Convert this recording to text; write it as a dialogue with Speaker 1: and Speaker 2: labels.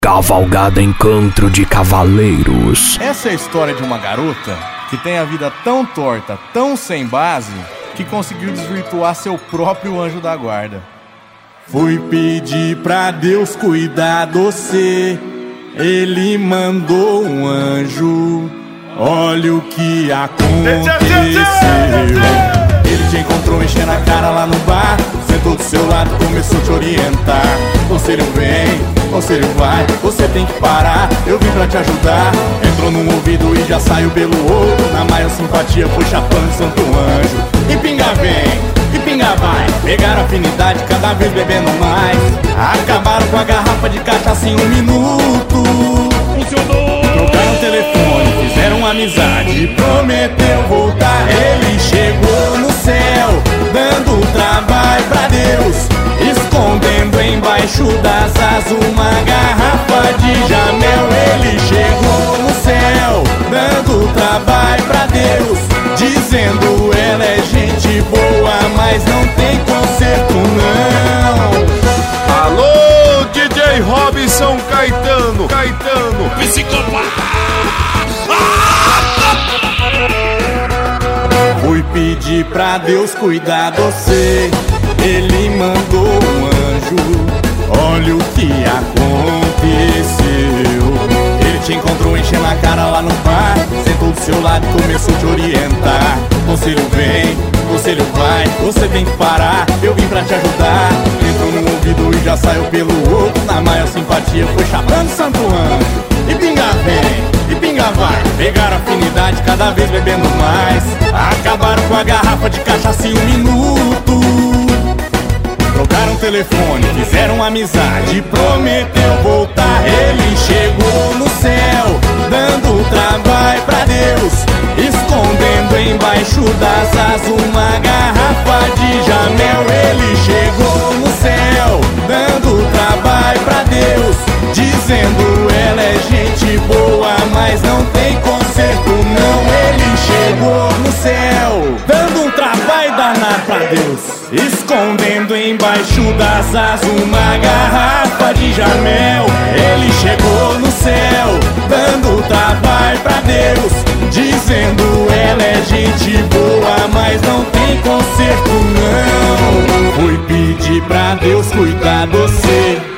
Speaker 1: Cavalgada Encontro de Cavaleiros.
Speaker 2: Essa é a história de uma garota que tem a vida tão torta, tão sem base, que conseguiu desvirtuar seu próprio anjo da guarda. Fui pedir pra Deus cuidar de você, Ele mandou um anjo. Olha o que aconteceu. Ele te encontrou enchendo a cara lá no bar, sentou do seu lado, começou a te orientar. Conselho vem, conselho vai, você tem que parar, eu vim pra te ajudar. Entrou num ouvido e já saiu pelo outro, na maior simpatia foi chapando santo anjo. E pinga vem, e pinga vai, pegaram afinidade, cada vez bebendo mais. Acabaram com a garrafa de cachaça em 1 minuto. Funcionou! Trocaram o telefone, fizeram amizade, prometeu voltar. Ele chegou no céu, dando trabalho pra Deus, escondendo embaixo das asas uma garrafa de Jamel. Ele chegou no céu, dando trabalho pra Deus, dizendo ela é gente boa, mas não tem conserto não.
Speaker 3: Alô, DJ Robson Caetano, psicopata.
Speaker 2: Fui pedir pra Deus cuidar de você, Ele mandou um anjo. Olha o que aconteceu. Ele te encontrou enchendo a cara lá no bar, sentou do seu lado e começou a te orientar. Conselho vem, conselho vai, você tem que parar, eu vim pra te ajudar. Entrou num ouvido e já saiu pelo outro, na maior simpatia foi chamando santo anjo. E pinga vem, e pinga vai, pegaram afinidade, cada vez bebendo mais. Acabaram com a garrafa de cachaça em 1 minuto. Trocaram o telefone, fizeram amizade, prometeu voltar. Ele chegou no céu, dando trabalho pra Deus, escondendo embaixo das asas uma garrafa de Jamel. Ele chegou no céu, dando trabalho pra Deus, dizendo ela é gente boa, mas não tem conserto não. Ele chegou no céu, dando um trabalho danado pra Deus, escondendo embaixo das asas uma garrafa de Jamel. Ele chegou no céu, dando trabalho pra Deus, dizendo ela é gente boa, mas não tem conserto não. Fui pedir pra Deus cuidar de você,